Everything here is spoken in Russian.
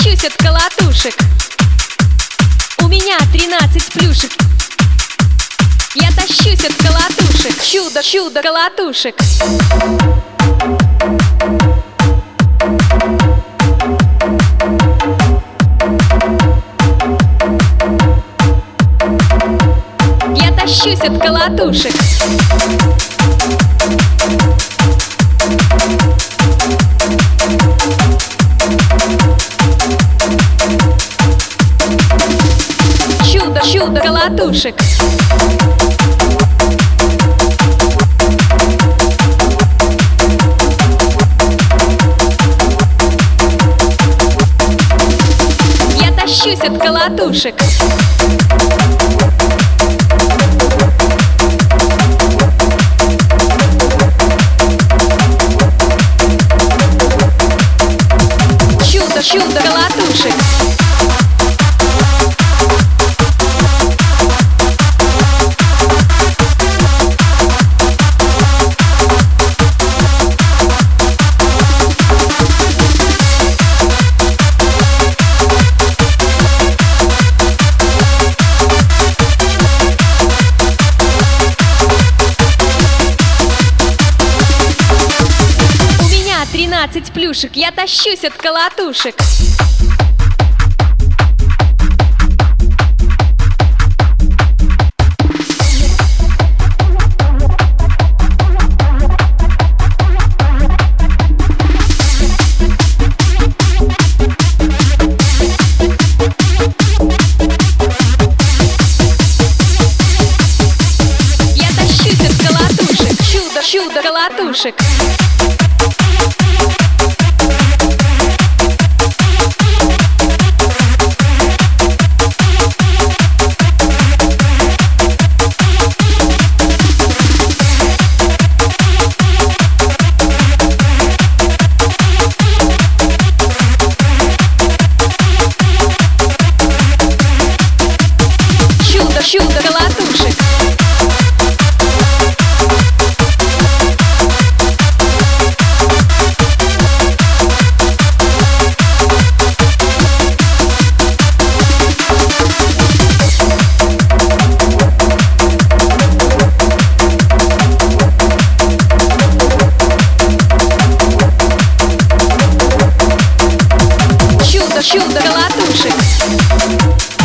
тащусь от колотушек. У меня 13 плюшек. Я тащусь от колотушек. Чудо, чудо колотушек. Я тащусь от колотушек. Чудо, чудо колотушек. Я тащусь от колотушек. Чудо, чудо колотушек. У меня 13 плюшек. Я тащусь от колотушек. Я тащусь от колотушек. Чудо, чудо колотушек. Чудо, чудо колотушек. Чудо, чудо колотушек.